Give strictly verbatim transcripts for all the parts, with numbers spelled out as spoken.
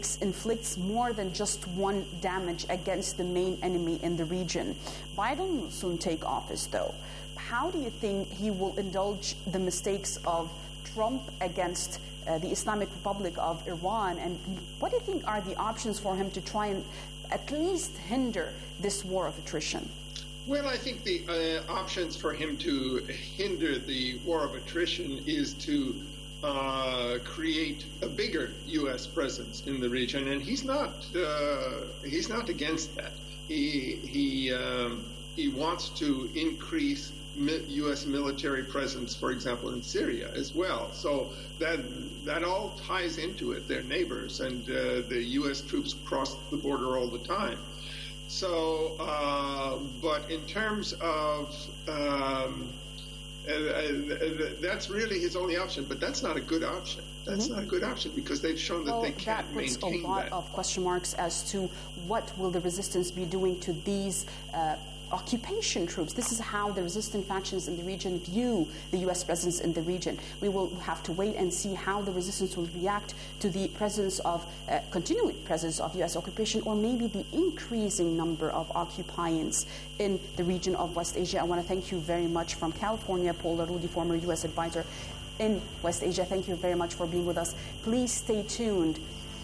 inflicts more than just one damage against the main enemy in the region. Biden will soon take office, though. How do you think he will indulge the mistakes of Trump against uh, the Islamic Republic of Iran? And what do you think are the options for him to try and at least hinder this war of attrition? Well, I think the uh, options for him to hinder the war of attrition is to uh, create a bigger U S presence in the region, and he's not uh, he's not against that. He he um, he wants to increase U S military presence, for example, in Syria as well. So that that all ties into it. They're neighbors, and uh, the U S troops cross the border all the time. So, uh, but in terms of, um, uh, uh, that's really his only option, but that's not a good option. That's mm-hmm. not a good option because they've shown that well, they can't maintain that. That puts a lot that. of question marks as to what will the resistance be doing to these uh, occupation troops. This is how the resistant factions in the region view the U S presence in the region. We will have to wait and see how the resistance will react to the presence of, uh, continuing presence of U S occupation, or maybe the increasing number of occupiers in the region of West Asia. I want to thank you very much from California, Paul Arudi, former U S advisor in West Asia. Thank you very much for being with us. Please stay tuned.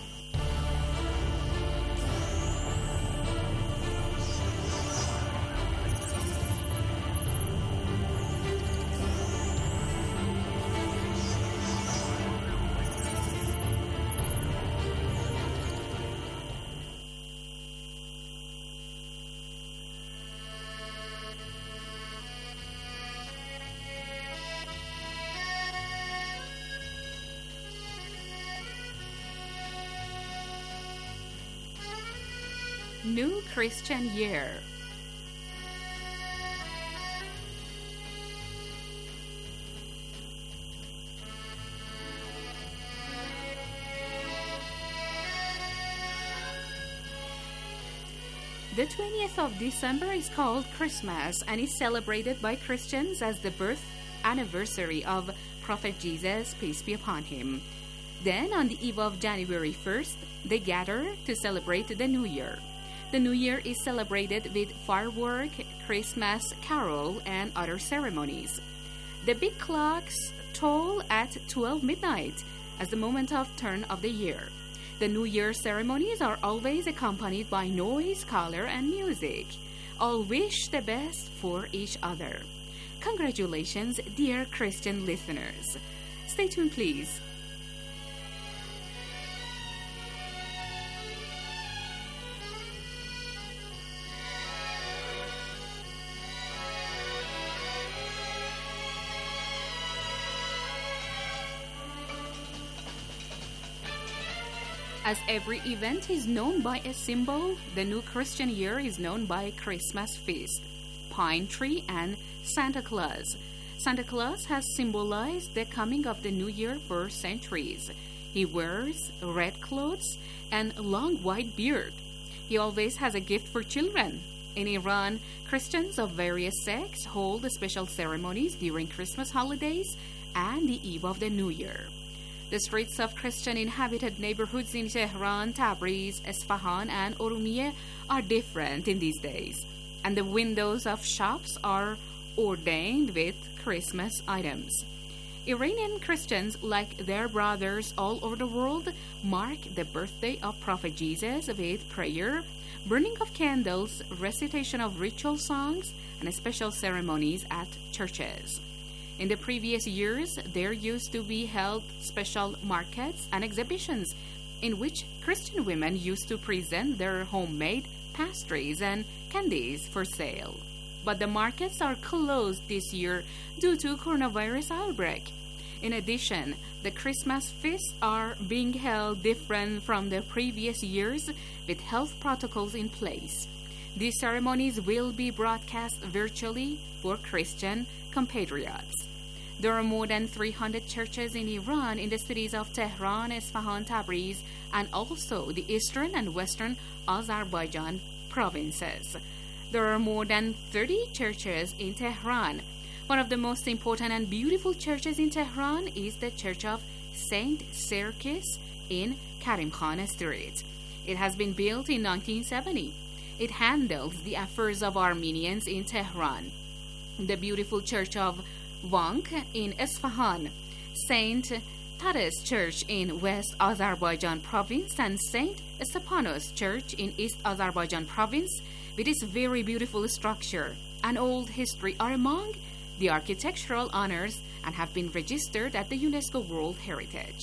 New Christian Year. The twentieth of December is called Christmas and is celebrated by Christians as the birth anniversary of Prophet Jesus, peace be upon him. Then, on the eve of January first, they gather to celebrate the New Year. The New Year is celebrated with firework, Christmas carol, and other ceremonies. The big clocks toll at twelve midnight as the moment of turn of the year. The New Year ceremonies are always accompanied by noise, color, and music. All wish the best for each other. Congratulations, dear Christian listeners. Stay tuned, please. As every event is known by a symbol, the New Christian Year is known by Christmas feast, pine tree, and Santa Claus. Santa Claus has symbolized the coming of the new year for centuries. He wears red clothes and long white beard. He always has a gift for children. In Iran, Christians of various sects hold special ceremonies during Christmas holidays and the eve of the New Year. The streets of Christian-inhabited neighborhoods in Tehran, Tabriz, Esfahan, and Urumiyeh are different in these days, and the windows of shops are ordained with Christmas items. Iranian Christians, like their brothers all over the world, mark the birthday of Prophet Jesus with prayer, burning of candles, recitation of ritual songs, and special ceremonies at churches. In the previous years, there used to be held special markets and exhibitions in which Christian women used to present their homemade pastries and candies for sale. But the markets are closed this year due to coronavirus outbreak. In addition, the Christmas feasts are being held different from the previous years with health protocols in place. These ceremonies will be broadcast virtually for Christian compatriots. There are more than three hundred churches in Iran in the cities of Tehran, Esfahan, Tabriz, and also the eastern and western Azerbaijan provinces. There are more than thirty churches in Tehran. One of the most important and beautiful churches in Tehran is the Church of Saint Sirkis in Karim Khan Street. It has been built in nineteen seventy. It handles the affairs of Armenians in Tehran. The beautiful church of Vank in Isfahan, Saint Taras Church in West Azerbaijan Province, and Saint Stepanos Church in East Azerbaijan Province, with its very beautiful structure and old history, are among the architectural honors and have been registered at the UNESCO World Heritage.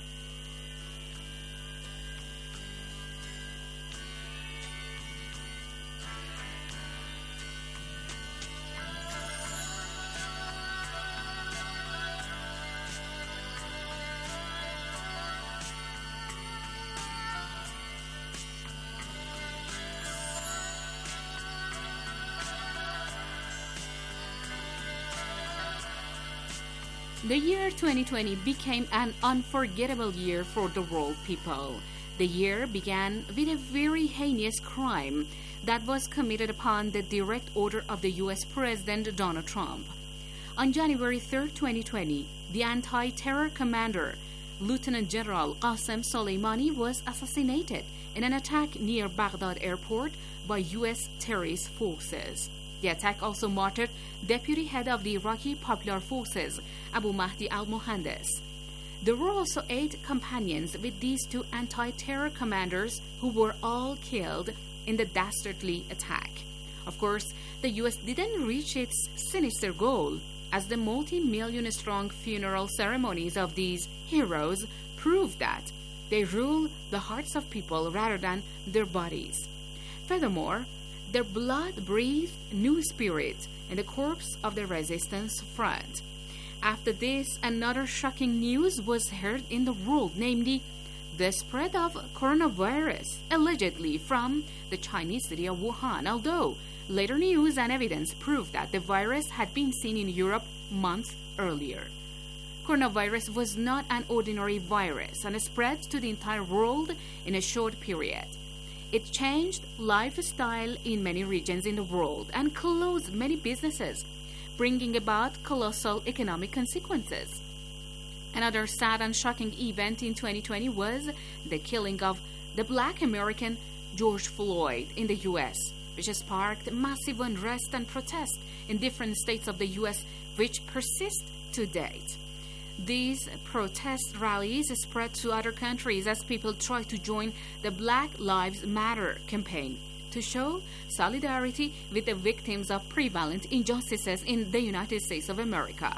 The year twenty twenty became an unforgettable year for the world people. The year began with a very heinous crime that was committed upon the direct order of the U S President Donald Trump. On January third, twenty twenty, the anti-terror commander, Lieutenant General Qasem Soleimani, was assassinated in an attack near Baghdad airport by U S terrorist forces. The attack also martyred Deputy Head of the Iraqi Popular Forces, Abu Mahdi al-Mohandes. There were also eight companions with these two anti-terror commanders who were all killed in the dastardly attack. Of course, the U S didn't reach its sinister goal, as the multi-million strong funeral ceremonies of these heroes prove that they rule the hearts of people rather than their bodies. Furthermore, their blood breathed new spirit in the corpse of the resistance front. After this, another shocking news was heard in the world, namely the spread of coronavirus, allegedly from the Chinese city of Wuhan, although later news and evidence proved that the virus had been seen in Europe months earlier. Coronavirus was not an ordinary virus and spread to the entire world in a short period. It changed lifestyle in many regions in the world and closed many businesses, bringing about colossal economic consequences. Another sad and shocking event in twenty twenty was the killing of the Black American George Floyd in the U S, which sparked massive unrest and protest in different states of the U S, which persist to date. These protest rallies spread to other countries as people try to join the Black Lives Matter campaign to show solidarity with the victims of prevalent injustices in the United States of America.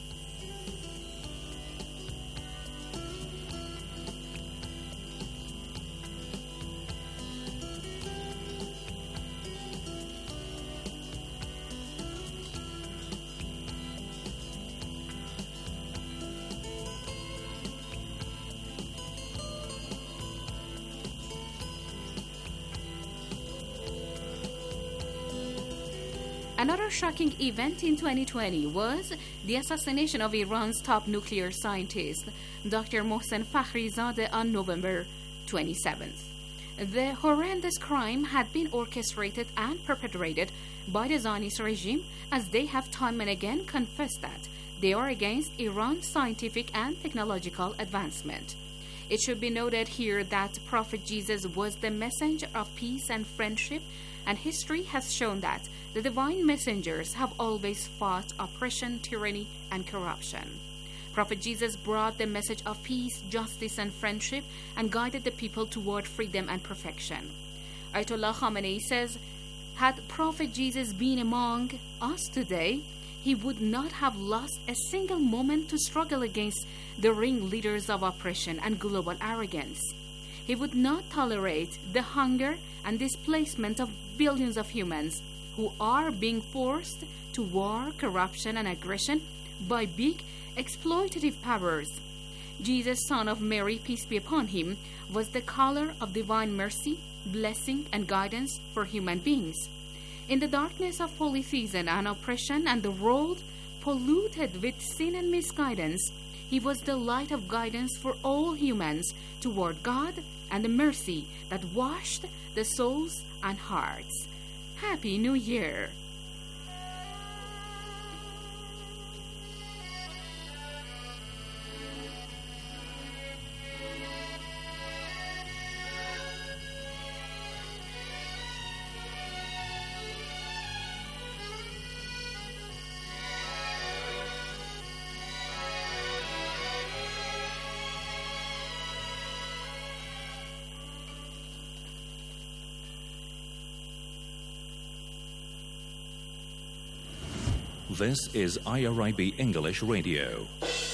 Another shocking event in twenty twenty was the assassination of Iran's top nuclear scientist, Doctor Mohsen Fakhrizadeh, on November twenty-seventh. The horrendous crime had been orchestrated and perpetrated by the Zionist regime, as they have time and again confessed that they are against Iran's scientific and technological advancement. It should be noted here that Prophet Jesus was the messenger of peace and friendship, and history has shown that the divine messengers have always fought oppression, tyranny, and corruption. Prophet Jesus brought the message of peace, justice, and friendship and guided the people toward freedom and perfection. Ayatollah Khamenei says, had Prophet Jesus been among us today, he would not have lost a single moment to struggle against the ringleaders of oppression and global arrogance. He would not tolerate the hunger and displacement of billions of humans who are being forced to war, corruption, and aggression by big exploitative powers. Jesus, son of Mary, peace be upon him, was the caller of divine mercy, blessing, and guidance for human beings. In the darkness of polytheism and oppression and the world polluted with sin and misguidance, he was the light of guidance for all humans toward God and the mercy that washed the souls and hearts. Happy New Year! This is I R I B English Radio.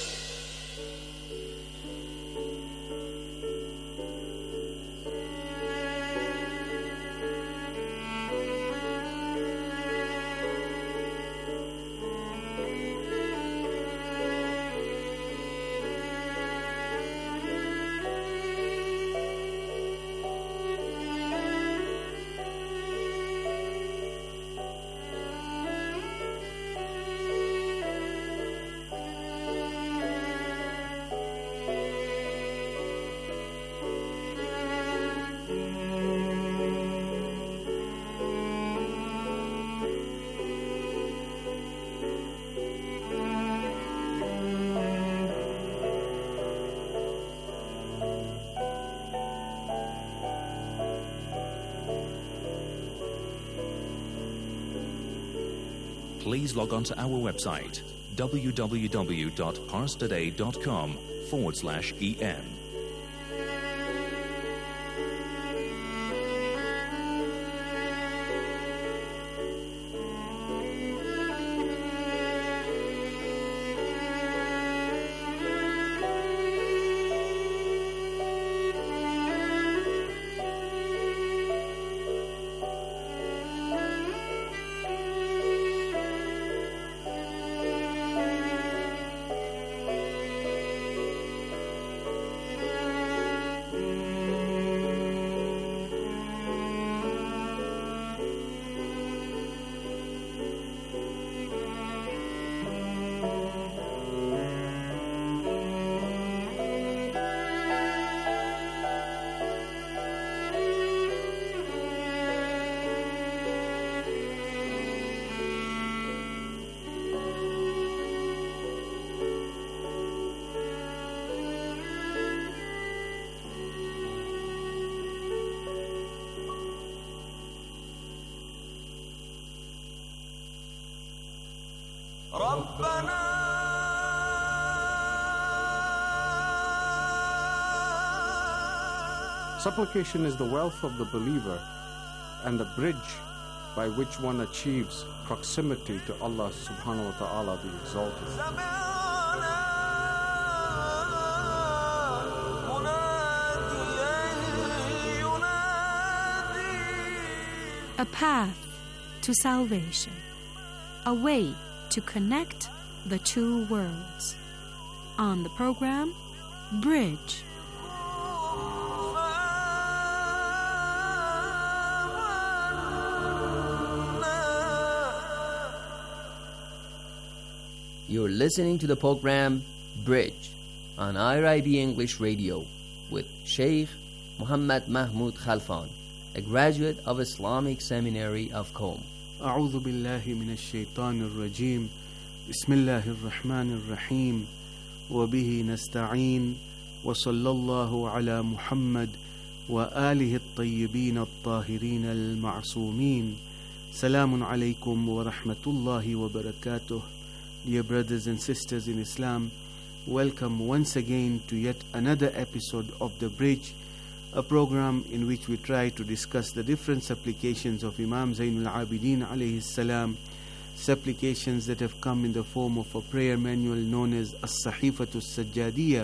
Please log on to our website, www.parstoday.com forward slash EN. Supplication is the wealth of the believer and the bridge by which one achieves proximity to Allah subhanahu wa ta'ala the exalted. A path to salvation, a way to connect the two worlds. On the program, Bridge. You're listening to the program Bridge on I R I B English Radio with Sheikh Muhammad Mahmoud Khalfan, a graduate of Islamic Seminary of Qom. أعوذ بالله من الشيطان الرجيم بسم الله الرحمن الرحيم وبه نستعين وصلى الله على محمد وآله الطيبين الطاهرين المعصومين. سلام عليكم ورحمة الله وبركاته. Dear brothers and sisters in Islam, welcome once again to yet another episode of The Bridge, a program in which we try to discuss the different supplications of Imam Zainul Abidin alayhi salam, supplications that have come in the form of a prayer manual known as As-Sahifatul Sajjadiyya.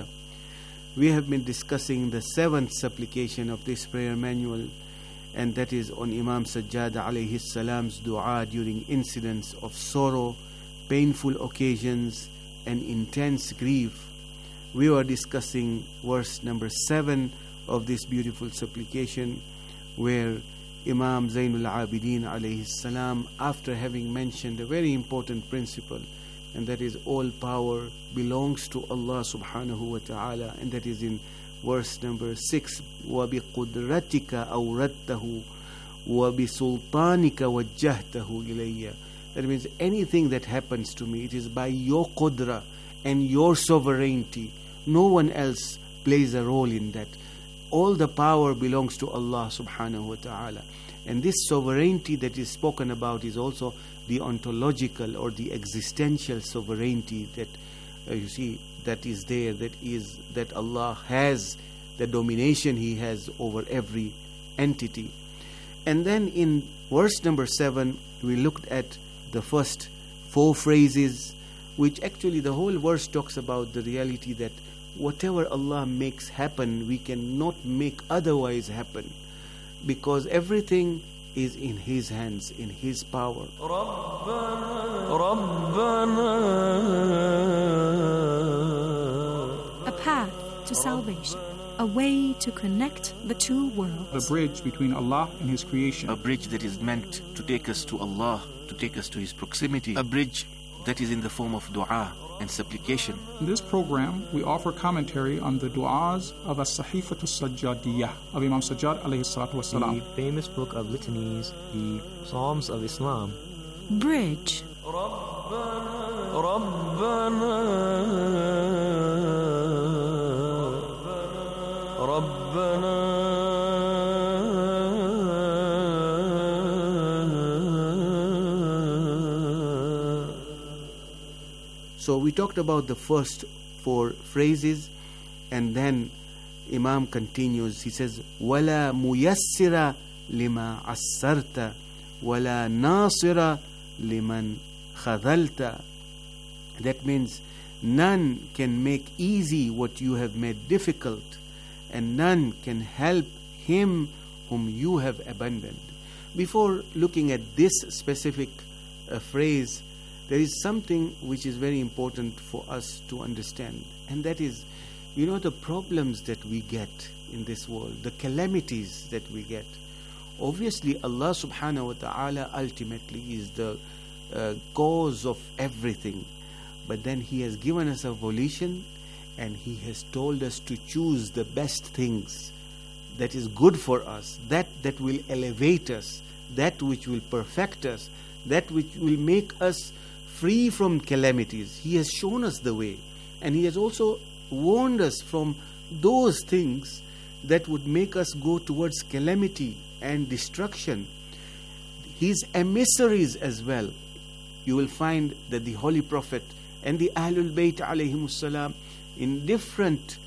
We have been discussing the seventh supplication of this prayer manual, and that is on Imam Sajjad alayhi salam's dua during incidents of sorrow, painful occasions, and intense grief. We were discussing verse number seven of this beautiful supplication, where Imam Zainul Abidin alayhi salam, after having mentioned a very important principle, and that is all power belongs to Allah subhanahu wa ta'ala, and that is in verse number six, وَبِقُدْرَتِكَ أَوْرَدْتَهُ وَبِسُلْطَانِكَ وَجَّهْتَهُ إِلَيَّ. That means anything that happens to me, it is by your qudra and your sovereignty. No one else plays a role in that. All the power belongs to Allah subhanahu wa ta'ala. And this sovereignty that is spoken about is also the ontological or the existential sovereignty that uh, you see that is there, that is that Allah has, the domination He has over every entity. And then in verse number seven, we looked at the first four phrases, which actually the whole verse talks about the reality that whatever Allah makes happen, we cannot make otherwise happen, because everything is in His hands, in His power. A path to salvation, a way to connect the two worlds. The bridge between Allah and His creation. A bridge that is meant to take us to Allah, to take us to His proximity. A bridge that is in the form of dua and supplication. In this program, we offer commentary on the du'as of As-Sahifatu Sajjadiyah of Imam Sajjad alayhi salatu wasalam. The famous book of litanies, the Psalms of Islam. Bridge. So we talked about the first four phrases, and then Imam continues. He says, "Wala muyassira lima asarta, wala nasira liman khadalta." That means none can make easy what you have made difficult, and none can help him whom you have abandoned. Before looking at this specific uh, phrase, there is something which is very important for us to understand, and that is, you know, the problems that we get in this world, the calamities that we get. Obviously, Allah subhanahu wa ta'ala ultimately is the uh, cause of everything, but then He has given us a volition, and He has told us to choose the best things that is good for us, that that will elevate us, that which will perfect us, that which will make us free from calamities. He has shown us the way, and He has also warned us from those things that would make us go towards calamity and destruction. His emissaries as well. You will find that the Holy Prophet and the Ahlul Bayt alayhimus salam, in different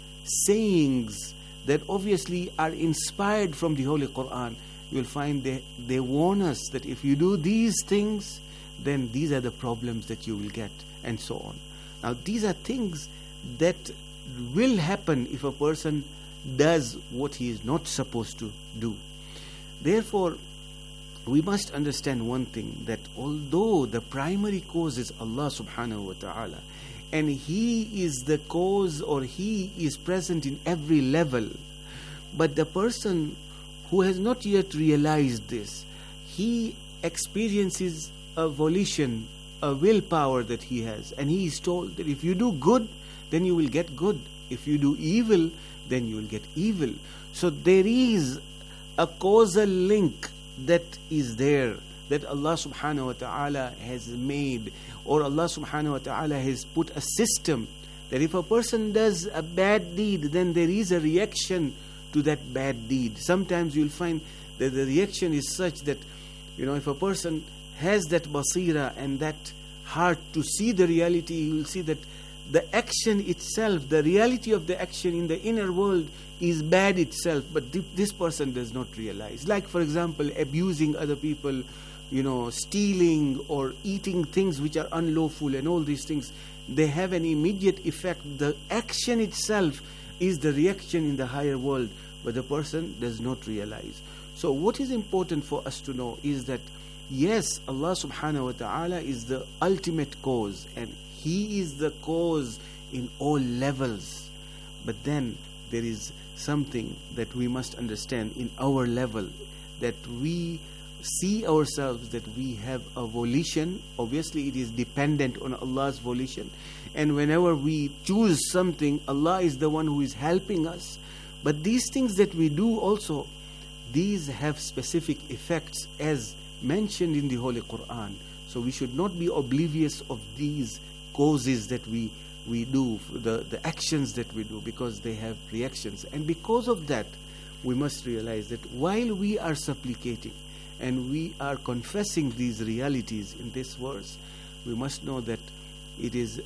sayings that obviously are inspired from the Holy Quran, you will find they, they warn us that if you do these things, then these are the problems that you will get, and so on. Now, these are things that will happen if a person does what he is not supposed to do. Therefore, we must understand one thing, that although the primary cause is Allah subhanahu wa ta'ala, and He is the cause, or He is present in every level, but the person who has not yet realized this, he experiences a volition, a willpower that he has, and he is told that if you do good, then you will get good. If you do evil, then you will get evil. So there is a causal link that is there, that Allah subhanahu wa ta'ala has made, or Allah subhanahu wa ta'ala has put a system that if a person does a bad deed, then there is a reaction to that bad deed. Sometimes you'll find that the reaction is such that, you know, if a person has that basira and that heart to see the reality, you will see that the action itself, the reality of the action in the inner world is bad itself, but th- this person does not realize. Like, for example, abusing other people, you know, stealing or eating things which are unlawful, and all these things, they have an immediate effect. The action itself is the reaction in the higher world, but the person does not realize. So what is important for us to know is that, yes, Allah subhanahu wa ta'ala is the ultimate cause, and He is the cause in all levels. But then there is something that we must understand in our level, that we see ourselves that we have a volition. Obviously it is dependent on Allah's volition, and whenever we choose something, Allah is the one who is helping us. But these things that we do also, these have specific effects as mentioned in the Holy Quran. So we should not be oblivious of these causes that we we do, the, the actions that we do, because they have reactions. And because of that, we must realize that while we are supplicating and we are confessing these realities in this verse, we must know that it is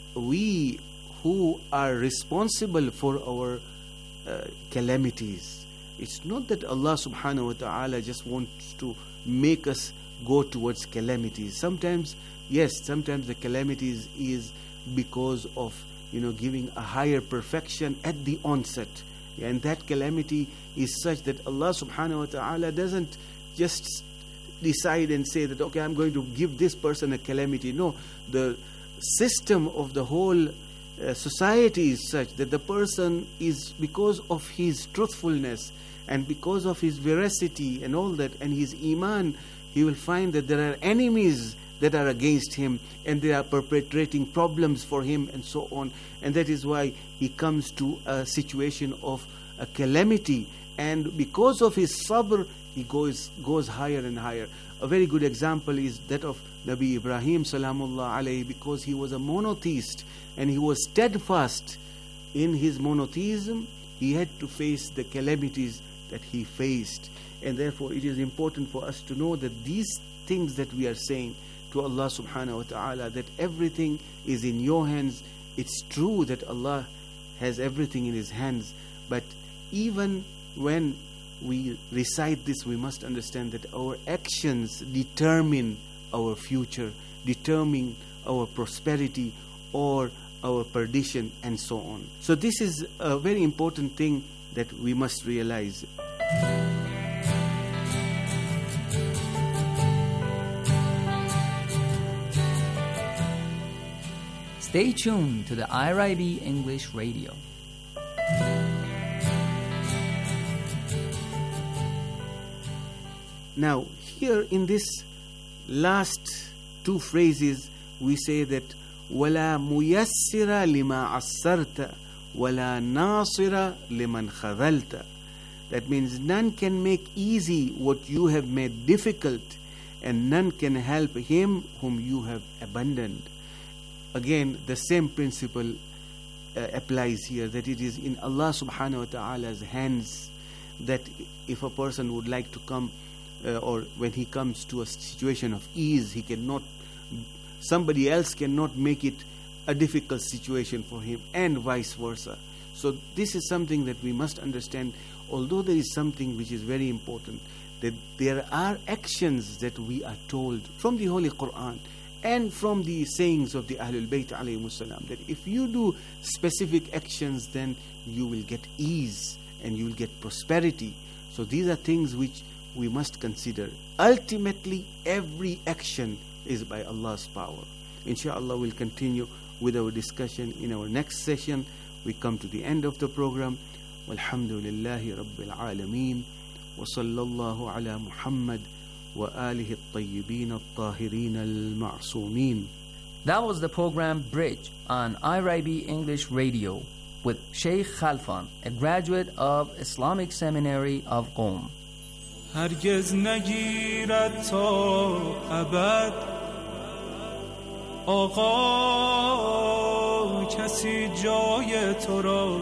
we who are responsible for our uh, calamities. It's not that Allah subhanahu wa ta'ala just wants to make us go towards calamities. Sometimes, yes, sometimes the calamities is because of, you know, giving a higher perfection at the onset. Yeah, and that calamity is such that Allah subhanahu wa ta'ala doesn't just decide and say that, okay, I'm going to give this person a calamity. No, the system of the whole uh, society is such that the person is, because of his truthfulness and because of his veracity and all that, and his iman, he will find that there are enemies that are against him and they are perpetrating problems for him and so on. And that is why he comes to a situation of a calamity. And because of his sabr, he goes goes higher and higher. A very good example is that of Nabi Ibrahim salamullah alayhi, because he was a monotheist and he was steadfast in his monotheism. He had to face the calamities that he faced. And therefore it is important for us to know that these things that we are saying to Allah subhanahu wa ta'ala, that everything is in your hands. It's true that Allah has everything in His hands, but even when we recite this, we must understand that our actions determine our future, determine our prosperity or our perdition and so on. So this is a very important thing that we must realize. Stay tuned to the I R I B English Radio. Now, here in this last two phrases, we say that وَلَا مُيَسِّرَ لِمَا عَسَّرْتَ وَلَا نَاصِرَ لِمَنْ خَذَلْتَ. That means none can make easy what you have made difficult, and none can help him whom you have abandoned. Again, the same principle uh, applies here, that it is in Allah subhanahu wa ta'ala's hands that if a person would like to come uh, or when he comes to a situation of ease, he cannot, somebody else cannot make it a difficult situation for him, and vice versa. So this is something that we must understand, although there is something which is very important, that there are actions that we are told from the Holy Quran and from the sayings of the Ahlul Bayt alayhimus salam, that if you do specific actions, then you will get ease and you will get prosperity. So these are things which we must consider. Ultimately, every action is by Allah's power. Inshallah, we'll continue with our discussion in our next session. We come to the end of the program. Walhamdulillahi Rabbil Alameen. Wa sallallahu ala Muhammad wa alihi at-tayyibin at-tahirin al-ma'sumin. That was the program Bridge on I R I B English Radio with Sheikh Khalfan, a graduate of Islamic Seminary of Qom. هرگز نگیرد تا ابد آقا کسی جای تو را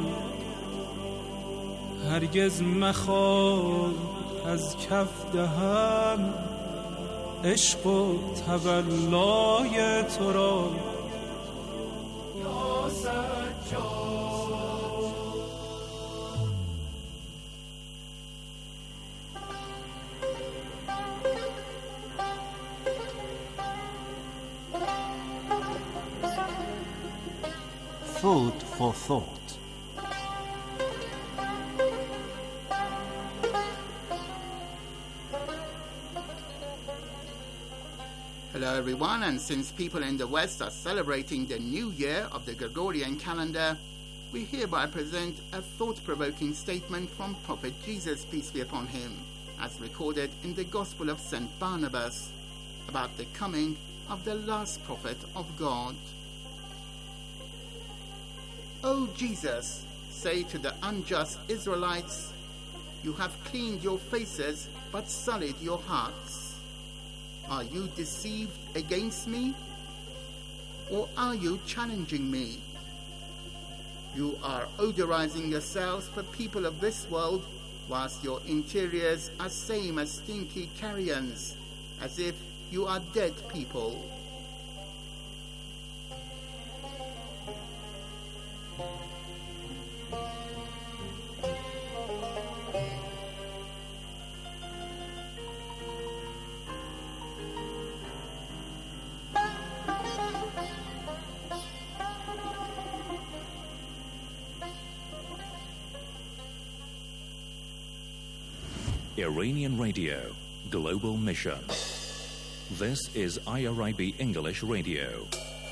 هرگز مخواه از کف دهم عشق و تولای تو را یا سجاد. Food for thought. Hello everyone, and since people in the West are celebrating the new year of the Gregorian calendar, we hereby present a thought-provoking statement from Prophet Jesus, peace be upon him, as recorded in the Gospel of Saint Barnabas, about the coming of the last prophet of God. O Jesus, say to the unjust Israelites, you have cleaned your faces but sullied your hearts. Are you deceived against me? Or are you challenging me? You are odorizing yourselves for people of this world, whilst your interiors are same as stinky carrions, as if you are dead people. Iranian Radio, Global Mission. This is I R I B English Radio.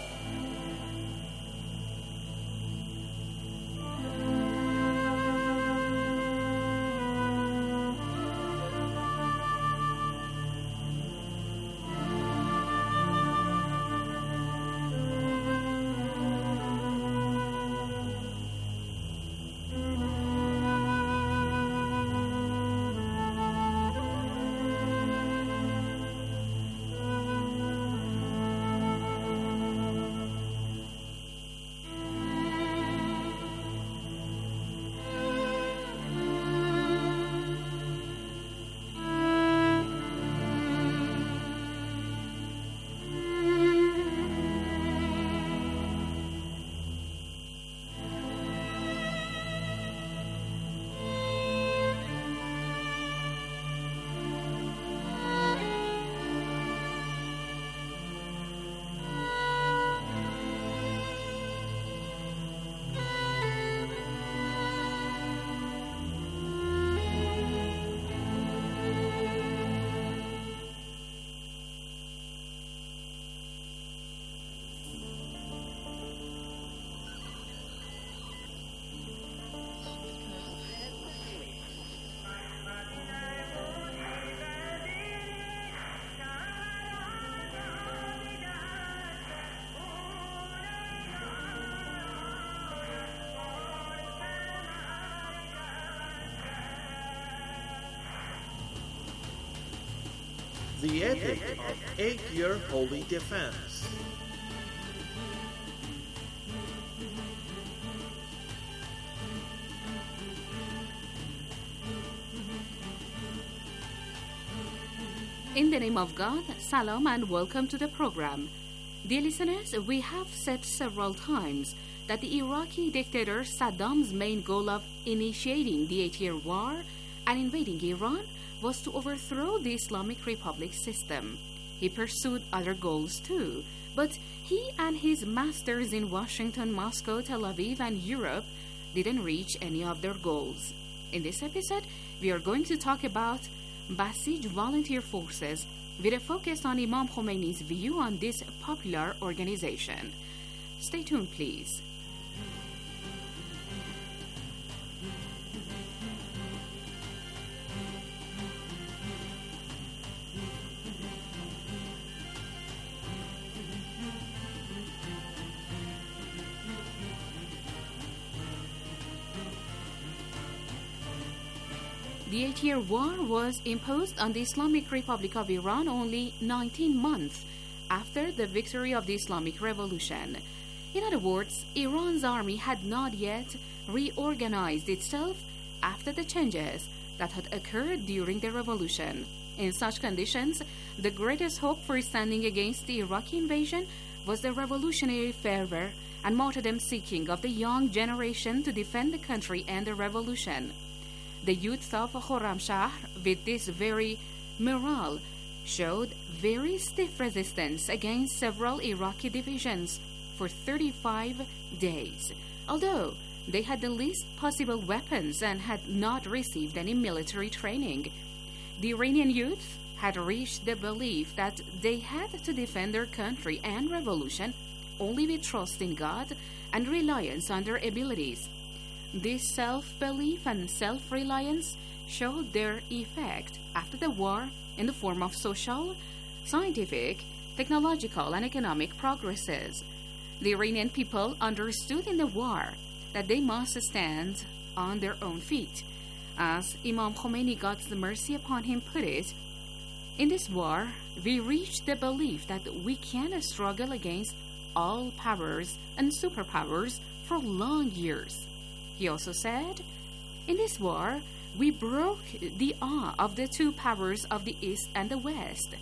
The epic of eight-year holy defense. In the name of God, salam and welcome to the program. Dear listeners, we have said several times that the Iraqi dictator Saddam's main goal of initiating the eight-year war and invading Iran was to overthrow the Islamic Republic system. He pursued other goals too, but he and his masters in Washington, Moscow, Tel Aviv, and Europe didn't reach any of their goals. In this episode, we are going to talk about Basij volunteer forces with a focus on Imam Khomeini's view on this popular organization. Stay tuned, please. The eight-year war was imposed on the Islamic Republic of Iran only nineteen months after the victory of the Islamic Revolution. In other words, Iran's army had not yet reorganized itself after the changes that had occurred during the revolution. In such conditions, the greatest hope for standing against the Iraqi invasion was the revolutionary fervor and martyrdom-seeking of the young generation to defend the country and the revolution. The youth of Khorramshahr, with this very morale, showed very stiff resistance against several Iraqi divisions for thirty-five days, although they had the least possible weapons and had not received any military training. The Iranian youth had reached the belief that they had to defend their country and revolution only with trust in God and reliance on their abilities. This self-belief and self-reliance showed their effect after the war in the form of social, scientific, technological, and economic progresses. The Iranian people understood in the war that they must stand on their own feet. As Imam Khomeini, God's mercy upon him, put it, in this war, we reached the belief that we can struggle against all powers and superpowers for long years. He also said, in this war, we broke the awe of the two powers of the East and the West.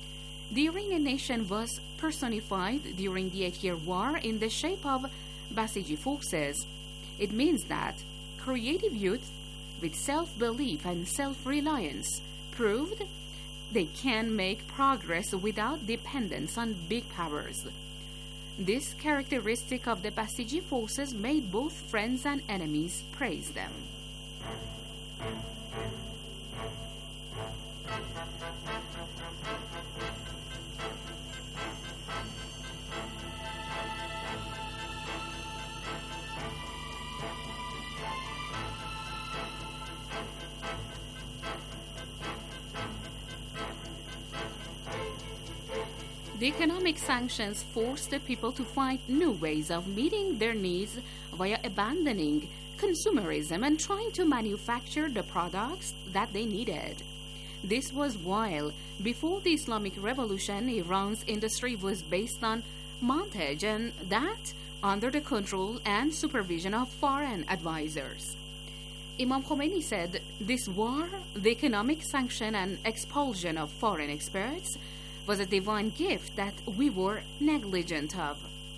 The Iranian nation was personified during the eight-year war in the shape of Basiji forces. It means that creative youth with self-belief and self-reliance proved they can make progress without dependence on big powers. This characteristic of the Basiji forces made both friends and enemies praise them. The economic sanctions forced the people to find new ways of meeting their needs via abandoning consumerism and trying to manufacture the products that they needed. This was while, before the Islamic Revolution, Iran's industry was based on montage, and that under the control and supervision of foreign advisors. Imam Khomeini said this war, the economic sanction and expulsion of foreign experts, was a divine gift that we were negligent of.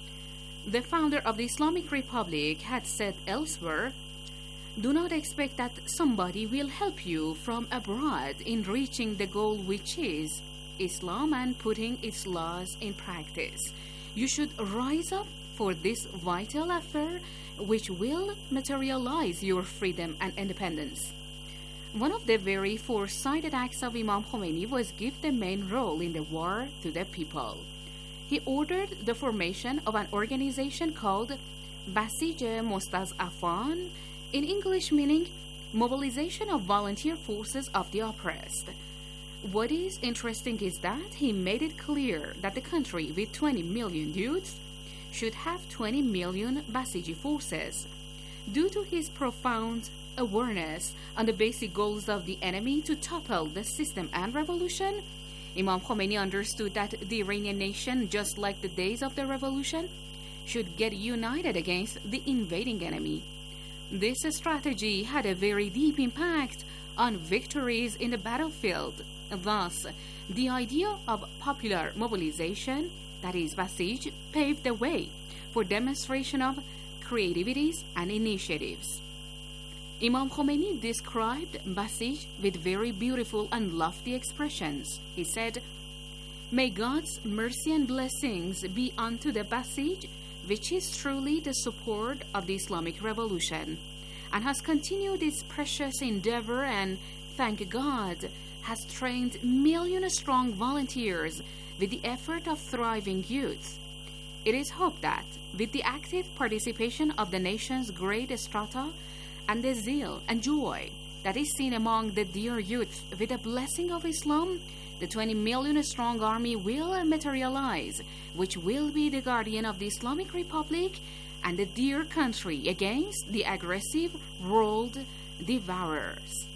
The founder of the Islamic Republic had said elsewhere, "Do not expect that somebody will help you from abroad in reaching the goal, which is Islam and putting its laws in practice. You should rise up for this vital affair which will materialize your freedom and independence." One of the very foresighted acts of Imam Khomeini was give the main role in the war to the people. He ordered the formation of an organization called Basij Mostaz'afan, in English meaning mobilization of volunteer forces of the oppressed. What is interesting is that he made it clear that the country with twenty million youths should have twenty million Basiji forces. Due to his profound awareness on the basic goals of the enemy to topple the system and revolution, Imam Khomeini understood that the Iranian nation, just like the days of the revolution, should get united against the invading enemy. This strategy had a very deep impact on victories in the battlefield. Thus, the idea of popular mobilization, that is Basij, paved the way for demonstration of creativities and initiatives. Imam Khomeini described Basij with very beautiful and lofty expressions. He said, "May God's mercy and blessings be unto the Basij, which is truly the support of the Islamic Revolution, and has continued its precious endeavor, and, thank God, has trained million-strong volunteers with the effort of thriving youth. It is hoped that, with the active participation of the nation's great strata, and the zeal and joy that is seen among the dear youth with the blessing of Islam, the twenty million strong army will materialize, which will be the guardian of the Islamic Republic and the dear country against the aggressive world devourers."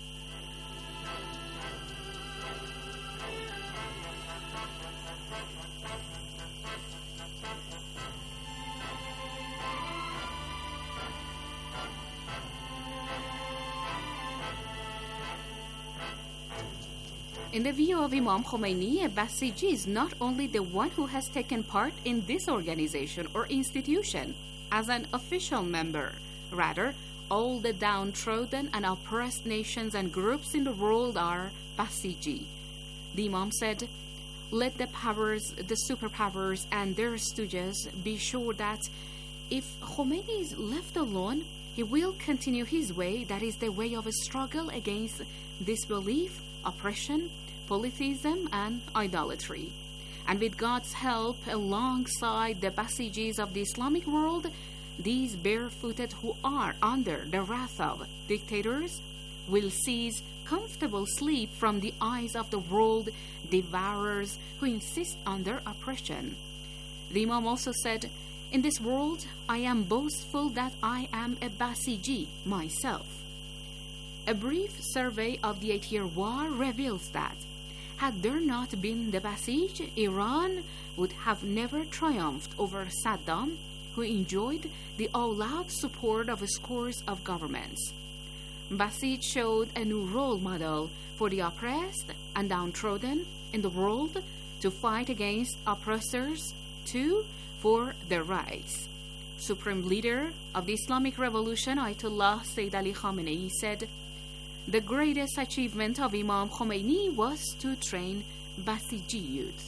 In the view of Imam Khomeini, a Basiji is not only the one who has taken part in this organization or institution as an official member. Rather, all the downtrodden and oppressed nations and groups in the world are Basiji. The Imam said, "Let the powers, the superpowers, and their stooges be sure that if Khomeini is left alone, he will continue his way, that is the way of a struggle against disbelief, oppression, polytheism, and idolatry. And with God's help, alongside the Basijis of the Islamic world, these barefooted who are under the wrath of dictators will seize comfortable sleep from the eyes of the world devourers who insist on their oppression." The Imam also said, "In this world, I am boastful that I am a Basiji myself." A brief survey of the eight-year war reveals that, had there not been the Basij, Iran would have never triumphed over Saddam, who enjoyed the all-out support of scores of governments. Basij showed a new role model for the oppressed and downtrodden in the world to fight against oppressors, too, for their rights. Supreme leader of the Islamic Revolution, Ayatollah Sayyid Ali Khamenei, said, "The greatest achievement of Imam Khomeini was to train Basiji youth."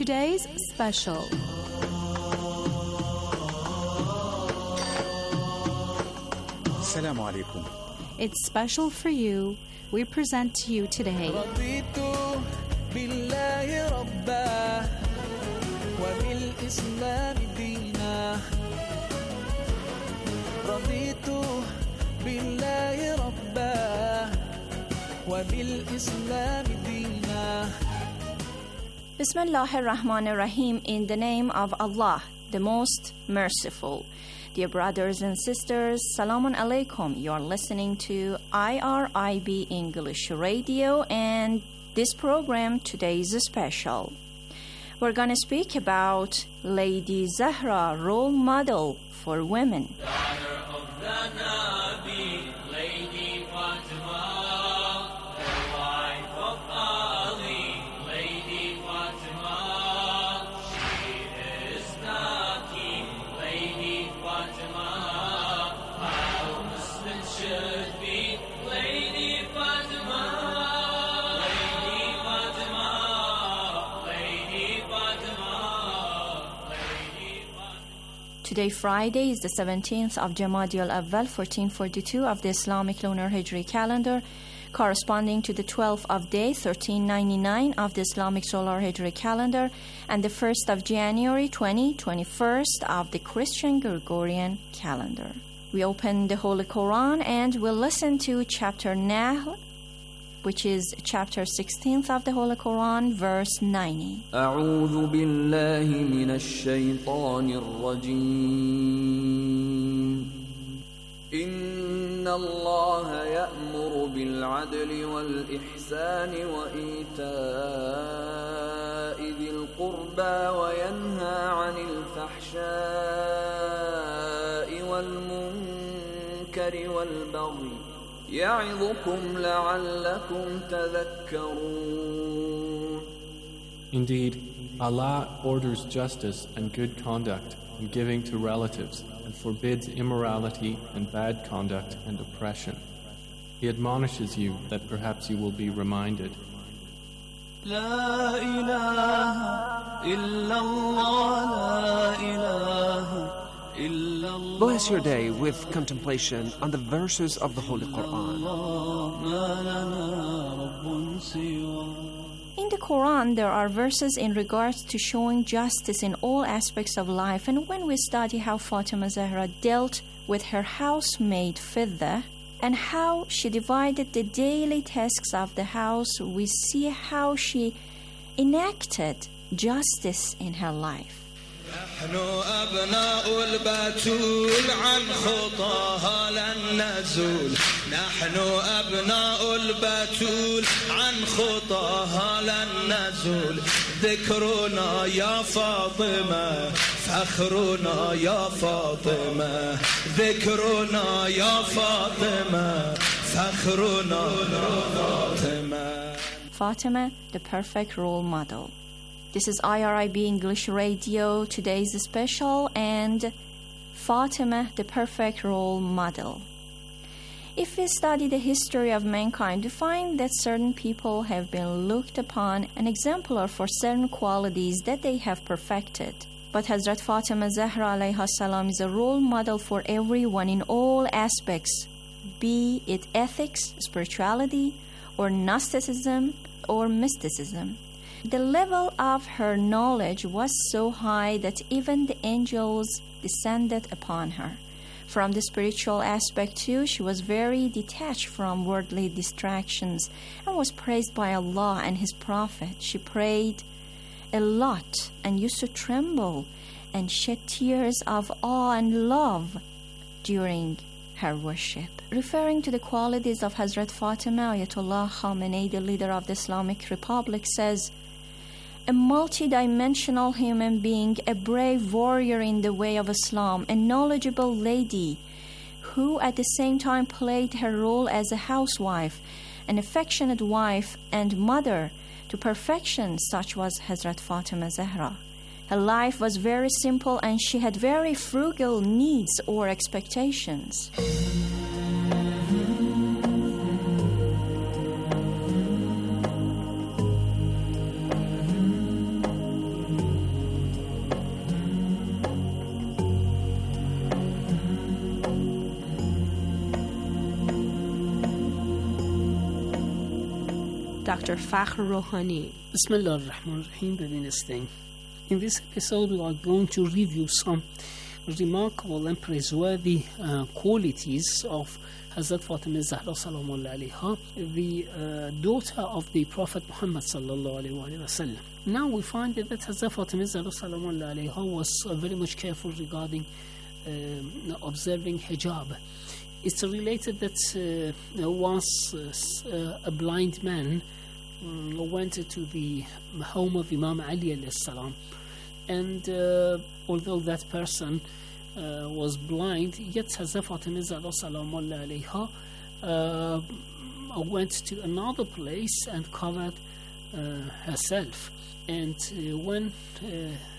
today's special. Assalamu alaikum. It's special for you. We present to you today Bismillah ar-Rahman ar-Rahim, in the name of Allah, the most merciful. Dear brothers and sisters, Salamun Alaikum. You are listening to I R I B English Radio, and this program today is special. We're going to speak about Lady Zahra, role model for women. Today, Friday, is the seventeenth of Jamadi al-Awwal, fourteen forty-two of the Islamic lunar Hijri calendar, corresponding to the twelfth of Day, thirteen ninety-nine of the Islamic solar Hijri calendar, and the first of January, twenty twenty-one of the Christian Gregorian calendar. We open the Holy Quran and we'll listen to chapter Nahl, which is chapter sixteenth of the Holy Quran, verse ninety. أعوذ بالله من الشيطان الرجيم. إن الله يأمر بالعدل والإحسان وإيتاء ذي القربى وينهى عن الفحشاء والمنكر والبغي يعظكم لعلكم تذكرون. Indeed, Allah orders justice and good conduct and giving to relatives, and forbids immorality and bad conduct and oppression. He admonishes you that perhaps you will be reminded. لا إله إلا الله لا إله إلا الله. Bless your day with contemplation on the verses of the Holy Quran. In the Quran, there are verses in regards to showing justice in all aspects of life, and when we study how Fatima Zahra dealt with her housemaid Fidda and how she divided the daily tasks of the house, we see how she enacted justice in her life. نحن أبناء البتول عن خطاها لن نزول. نحن أبناء البتول عن خطاها لن نزول. ذكرنا يا فاطمة فخرنا يا فاطمة. ذكرنا يا فاطمة فخرنا يا فاطمة. Fatima, the perfect role model. This is I R I B English Radio, today's special, and Fatima, the perfect role model. If we study the history of mankind, we find that certain people have been looked upon an exemplar for certain qualities that they have perfected. But Hazrat Fatima Zahra alayha salam is a role model for everyone in all aspects, be it ethics, spirituality, or Gnosticism, or mysticism. The level of her knowledge was so high that even the angels descended upon her. From the spiritual aspect too, she was very detached from worldly distractions and was praised by Allah and His Prophet. She prayed a lot and used to tremble and shed tears of awe and love during her worship. Referring to the qualities of Hazrat Fatima, Ayatollah Khamenei, the leader of the Islamic Republic, says, a multi-dimensional human being, a brave warrior in the way of Islam, a knowledgeable lady who at the same time played her role as a housewife, an affectionate wife and mother to perfection. Such was Hazrat Fatima Zahra. Her life was very simple and she had very frugal needs or expectations. Doctor Fakhr Rouhani. Bismillah ar-Rahman ar-Rahim, Bebinestein. In this episode, we are going to review some remarkable and praiseworthy uh, qualities of Hazrat Fatima Zahra Salamullahi alayha, the uh, daughter of the Prophet Muhammad sallallahu alayhi wa sallam. Now we find that Hazrat Fatima Zahra Salamullahi alayha was uh, very much careful regarding uh, observing hijab. It's related that uh, once uh, a blind man um, went to the home of Imam Ali alayhi salam, and uh, although that person uh, was blind, yet Hazrat Fatima Zahra Salamullahi alayha uh, went to another place and covered uh, herself. And uh, when uh,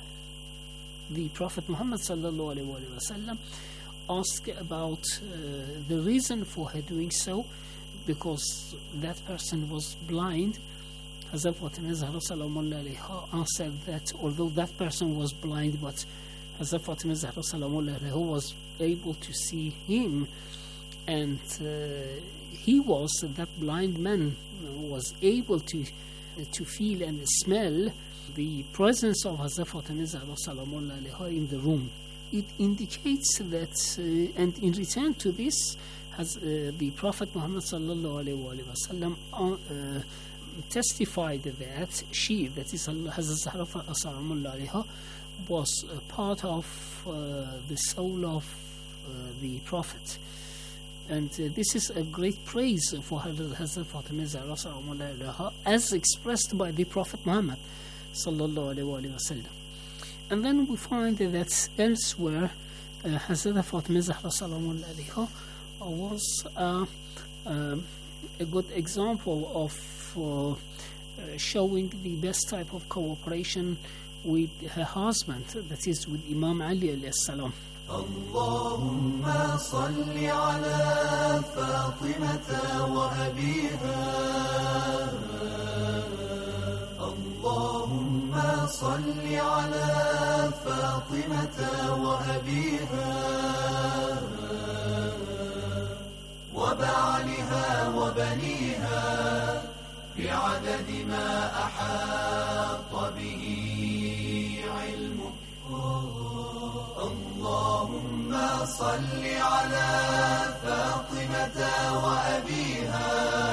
the Prophet Muhammad sallallahu alayhi wa sallam asked about uh, the reason for her doing so, because that person was blind, Hazrat Fatima Zahra Salamullahi alayha answered that although that person was blind, but Hazrat Fatima Zahra Salamullahi alayha was able to see him, and uh, he was, that blind man was able to to feel and smell the presence of Hazrat Fatima Zahra Salamullahi alayha in the room. It indicates that, uh, and in return to this, has uh, the Prophet Muhammad sallallahu alayhi wa sallam uh, testified that she, that is Hazrat Zahra Salamullahi alayha, was a part of uh, the soul of uh, the Prophet. And uh, this is a great praise for Hazrat Fatima Zahra Salamullahi alayha, as expressed by the Prophet Muhammad sallallahu alayhi wa sallam. And then we find that elsewhere, uh, Hazrat Fatima Zahra Salamullahi alayha was uh, um, a good example of uh, uh, showing the best type of cooperation with her husband, that is with Imam Ali alayhi salam. اللهم صل على فاطمة وأبيها اللهم صل على فاطمة وأبيها وبعلها وبنيها بعدد ما أحاط به علمك اللهم صل على فاطمة وأبيها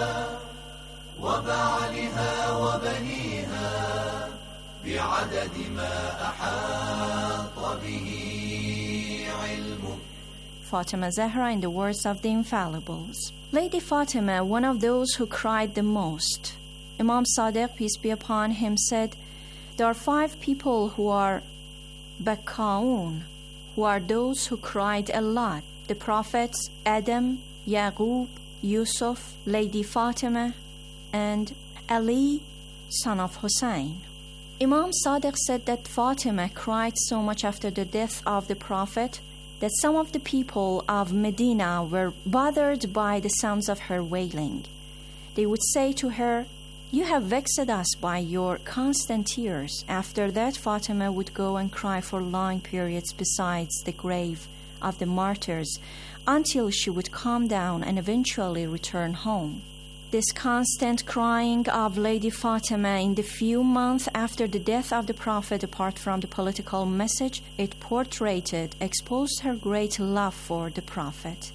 وبعلها وبنيها بعدد ما أحاط به علمك. Fatima Zahra in the words of the Infallibles. Lady Fatima, one of those who cried the most. Imam Sadiq, peace be upon him, said, there are five people who are Bakkaun, who are those who cried a lot. The prophets Adam, Yaqub, Yusuf, Lady Fatima, and Ali, son of Hussein. Imam Sadiq said that Fatima cried so much after the death of the Prophet that some of the people of Medina were bothered by the sounds of her wailing. They would say to her, you have vexed us by your constant tears. After that, Fatima would go and cry for long periods beside the grave of the martyrs until she would calm down and eventually return home. This constant crying of Lady Fatima in the few months after the death of the Prophet, apart from the political message it portrayed, exposed her great love for the Prophet.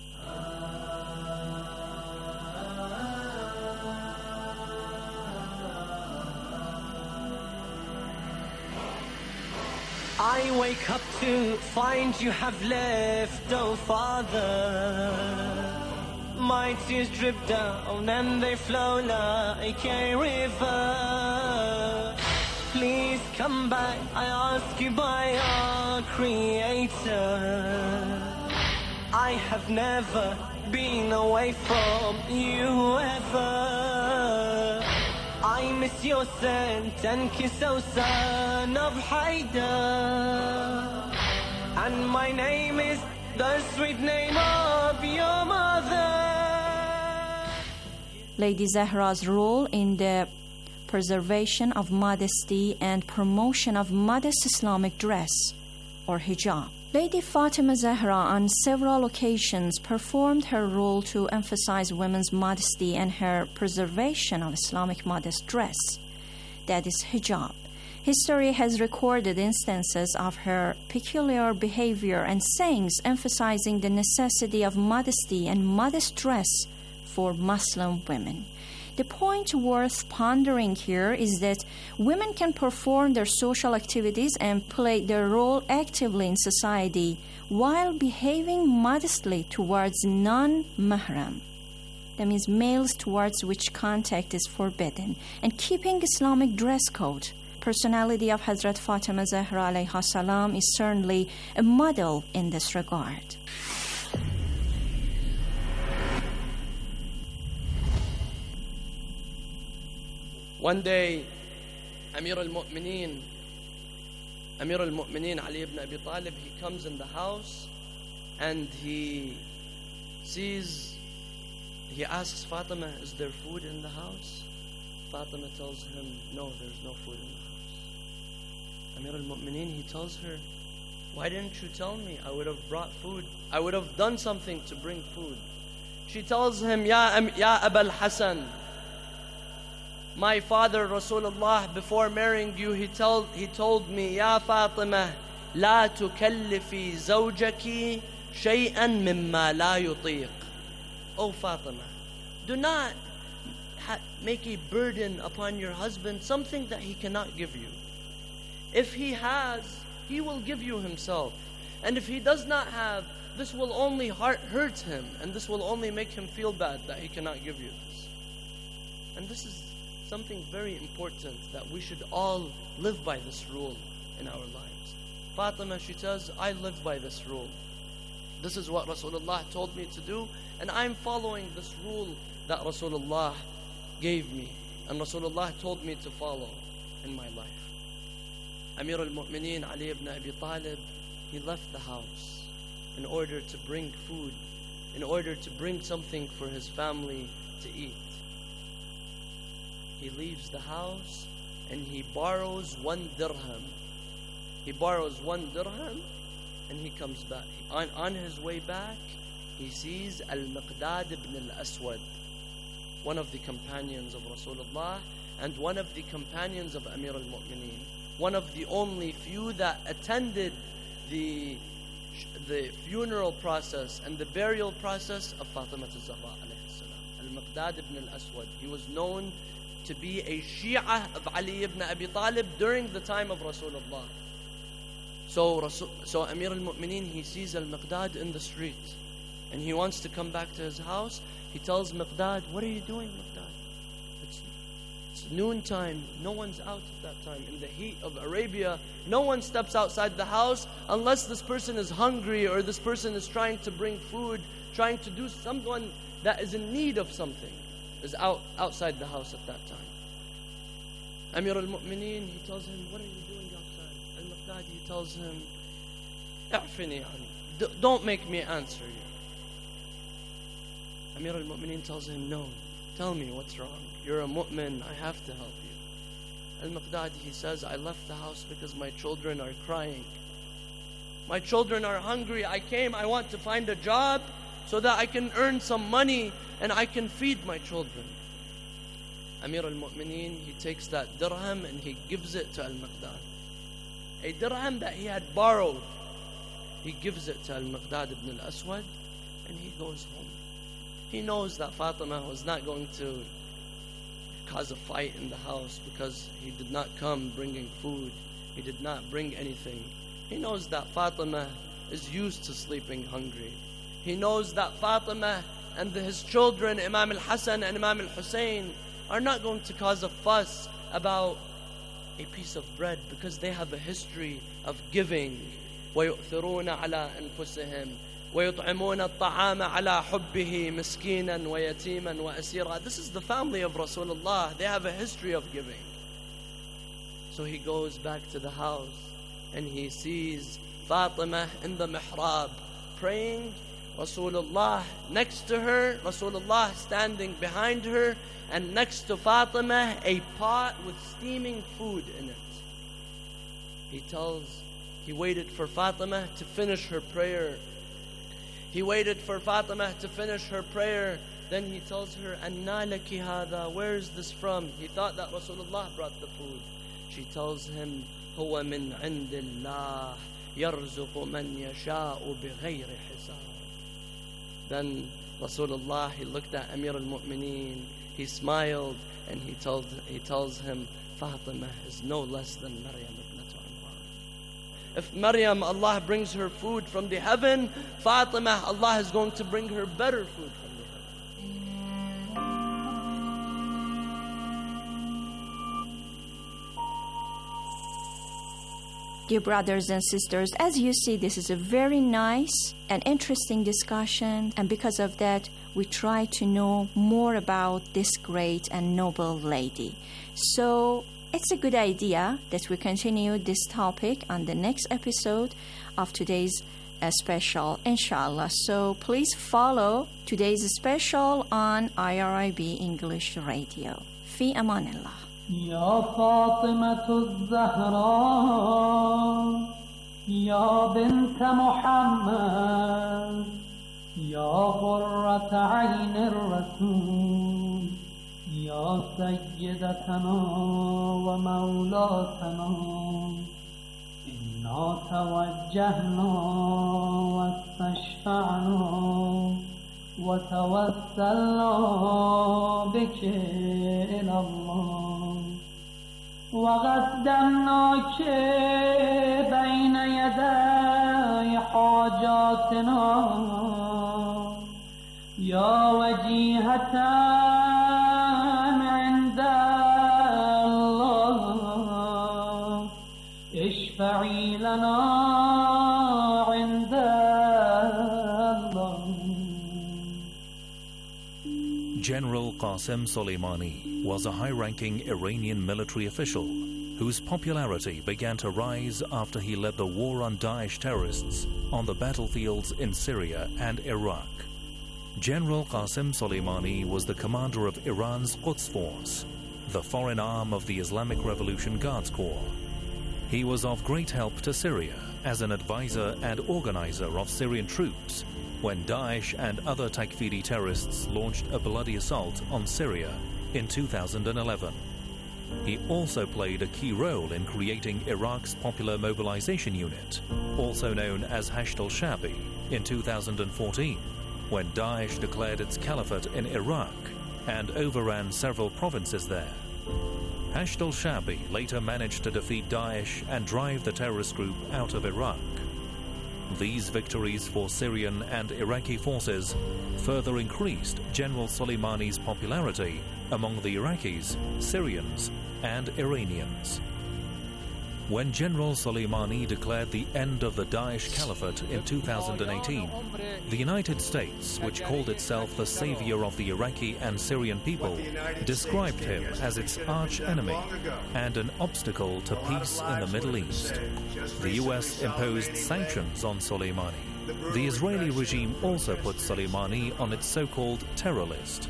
I wake up to find you have left, oh Father. My tears drip down and they flow like a river. Please come back, I ask you by our Creator. I have never been away from you ever. I miss your scent and kiss, oh son of Haidar. And my name is the sweet name of your mother. Lady Zahra's role in the preservation of modesty and promotion of modest Islamic dress, or hijab. Lady Fatima Zahra on several occasions performed her role to emphasize women's modesty and her preservation of Islamic modest dress, that is hijab. History has recorded instances of her peculiar behavior and sayings emphasizing the necessity of modesty and modest dress for Muslim women. The point worth pondering here is that women can perform their social activities and play their role actively in society while behaving modestly towards non-mahram. That means males towards which contact is forbidden, and keeping Islamic dress code. Personality of Hazrat Fatima Zahra alayha salam is certainly a model in this regard. One day, Amir al-Mu'mineen, Amir al-Mu'mineen Ali ibn Abi Talib, he comes in the house and he sees, he asks Fatima, is there food in the house? Fatima tells him, no, there's no food in the house. Amir al-Mu'mineen, he tells her, why didn't you tell me? I would have brought food. I would have done something to bring food. She tells him, Ya, ya Abul Hasan, my father Rasulullah, before marrying you, he told, he told me, Ya Fatima, لا تكلفي زوجك شيئا مما لا يطيق. Oh Fatima, do not ha- make a burden upon your husband something that he cannot give you. If he has, he will give you himself. And if he does not have, this will only heart hurt him, and this will only make him feel bad that he cannot give you this. And this is something very important, that we should all live by this rule in our lives. Fatima, she says, I live by this rule. This is what Rasulullah told me to do, and I'm following this rule that Rasulullah gave me, and Rasulullah told me to follow in my life. Amir al-Mu'mineen Ali ibn Abi Talib, he left the house in order to bring food, in order to bring something for his family to eat. He leaves the house and he borrows one dirham. He borrows one dirham and he comes back. On, on his way back, he sees Al-Miqdad ibn al-Aswad, one of the companions of Rasulullah and one of the companions of Amir al-Mu'mineen, one of the only few that attended the, the funeral process and the burial process of Fatima al-Zahra alayhi salam. Al-Miqdad ibn al-Aswad, he was known to be a Shia of Ali ibn Abi Talib during the time of Rasulullah. So, Rasul, so Amir al-Mu'mineen, he sees al-Miqdad in the street and he wants to come back to his house. He tells Miqdad, what are you doing, Miqdad? It's, it's noontime. No one's out at that time. In the heat of Arabia, no one steps outside the house unless this person is hungry or this person is trying to bring food, trying to do someone that is in need of something. Is out outside the house at that time. Amir al-Mu'mineen, he tells him, what are you doing outside? Al-Miqdad, he tells him, "A'fini an, D- don't make me answer you." Amir al-Mu'mineen tells him, no, tell me what's wrong. You're a mu'min, I have to help you. Al-Miqdad, he says, I left the house because my children are crying. My children are hungry. I came, I want to find a job so that I can earn some money and I can feed my children. Amir al-Mu'mineen, he takes that dirham and he gives it to Al-Miqdad. A dirham that he had borrowed, he gives it to Al-Miqdad ibn al-Aswad and he goes home. He knows that Fatima was not going to cause a fight in the house because he did not come bringing food. He did not bring anything. He knows that Fatima is used to sleeping hungry. He knows that Fatima and his children, Imam al-Hasan and Imam al-Hussein, are not going to cause a fuss about a piece of bread because they have a history of giving. وَيُؤْثِرُونَ عَلَىٰ أَنفُسِهِمْ وَيُطْعِمُونَ الطَّعَامَ عَلَىٰ حُبِّهِ مِسْكِينًا وَيَتِيمًا وَأَسِيرًا. This is the family of Rasulullah. They have a history of giving. So he goes back to the house and he sees Fatima in the mihrab praying, Rasulullah next to her, Rasulullah standing behind her, and next to Fatima a pot with steaming food in it. He tells He waited for Fatima to finish her prayer. He waited for Fatima to finish her prayer. Then he tells her, Anna laki hada, where is this from? He thought that Rasulullah brought the food. She tells him, Huwa min indillah, yarzuqu man yasha'u bighayri hisab. Then Rasulullah, he looked at Amir al-Mu'mineen, he smiled, and he told he tells him, Fatima is no less than Maryam ibn Imran. If Maryam, Allah brings her food from the heaven, Fatima, Allah is going to bring her better food from the heaven. Dear brothers and sisters, as you see, this is a very nice and interesting discussion, and because of that, we try to know more about this great and noble lady. So it's a good idea that we continue this topic on the next episode of today's uh, special, inshallah. So please follow today's special on I R I B English Radio. Fi amanillah. يا فاطمة الزهراء يا بنت محمد يا غرة عين الرسول يا سيدتنا ومولاتنا إنا توجهنا واستشفعنا وتوسلنا بك إلى الله وقدمناك بين يدي حاجاتنا يا وجيهة عند الله اشفعي لنا عند الله. General Qasem Soleimani was a high-ranking Iranian military official whose popularity began to rise after he led the war on Daesh terrorists on the battlefields in Syria and Iraq. General Qasem Soleimani was the commander of Iran's Quds Force, the foreign arm of the Islamic Revolution Guards Corps. He was of great help to Syria as an advisor and organizer of Syrian troops when Daesh and other Takfiri terrorists launched a bloody assault on Syria in two thousand eleven. He also played a key role in creating Iraq's Popular Mobilization Unit, also known as Hashd al-Shabi, in two thousand fourteen, when Daesh declared its caliphate in Iraq and overran several provinces there. Hashd al-Shabi later managed to defeat Daesh and drive the terrorist group out of Iraq. These victories for Syrian and Iraqi forces further increased General Soleimani's popularity among the Iraqis, Syrians, and Iranians. When General Soleimani declared the end of the Daesh Caliphate in two thousand eighteen, the United States, which called itself the savior of the Iraqi and Syrian people, described him as its arch-enemy and an obstacle to peace in the Middle East. The U S imposed sanctions on Soleimani. The Israeli regime also put Soleimani on its so-called terror list.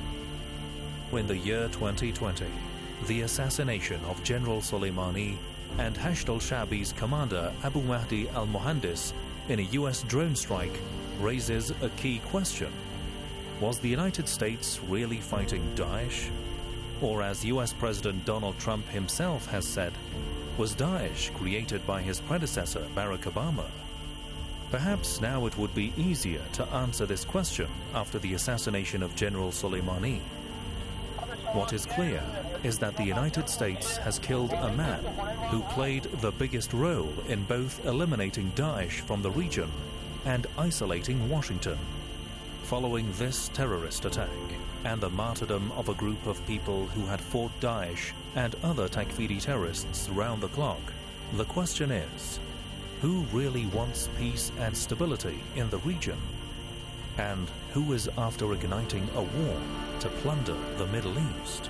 In the year twenty twenty, the assassination of General Soleimani and Hashd al-Shabi's commander Abu Mahdi al-Mohandis in a U S drone strike raises a key question. Was the United States really fighting Daesh? Or, as U S President Donald Trump himself has said, was Daesh created by his predecessor Barack Obama? Perhaps now it would be easier to answer this question after the assassination of General Soleimani. What is clear is that the United States has killed a man who played the biggest role in both eliminating Daesh from the region and isolating Washington. Following this terrorist attack and the martyrdom of a group of people who had fought Daesh and other Takfiri terrorists round the clock, the question is, who really wants peace and stability in the region? And who is after igniting a war to plunder the Middle East?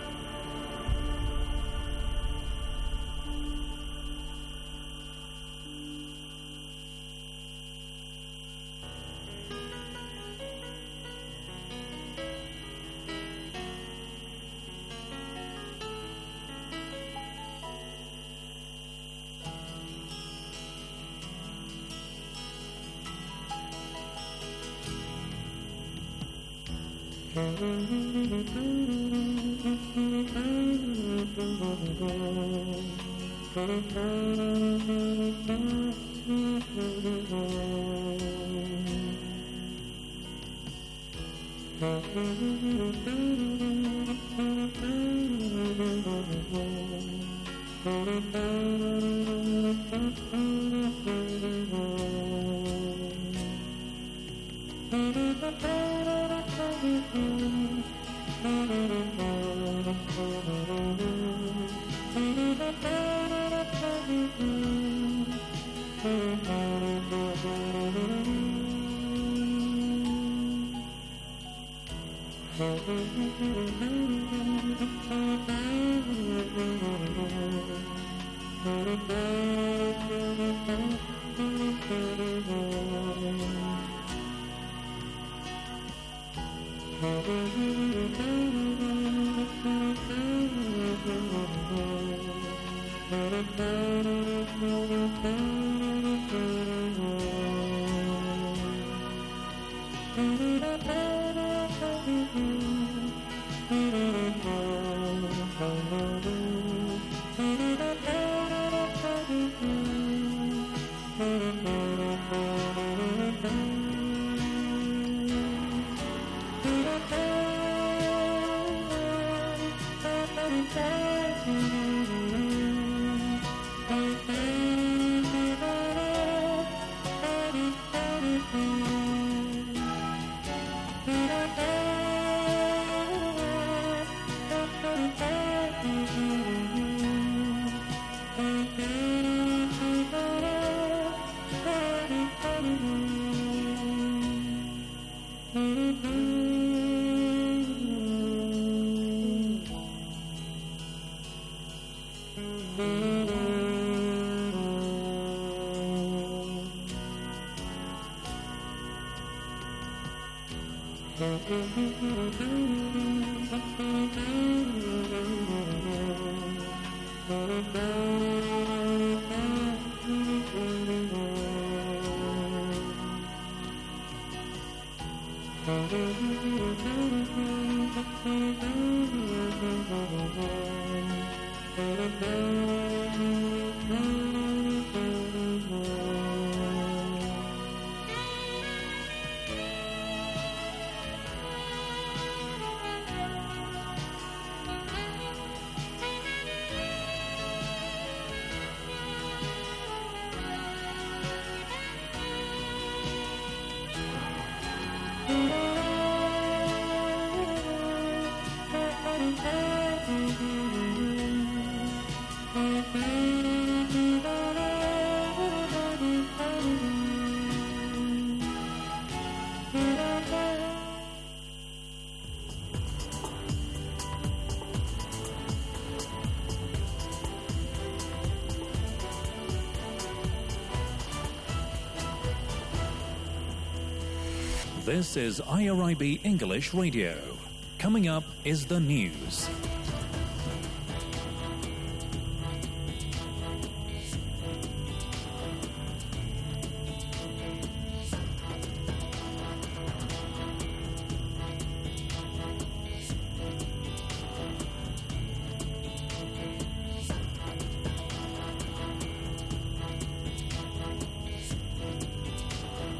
This is I R I B English Radio. Coming up is the news.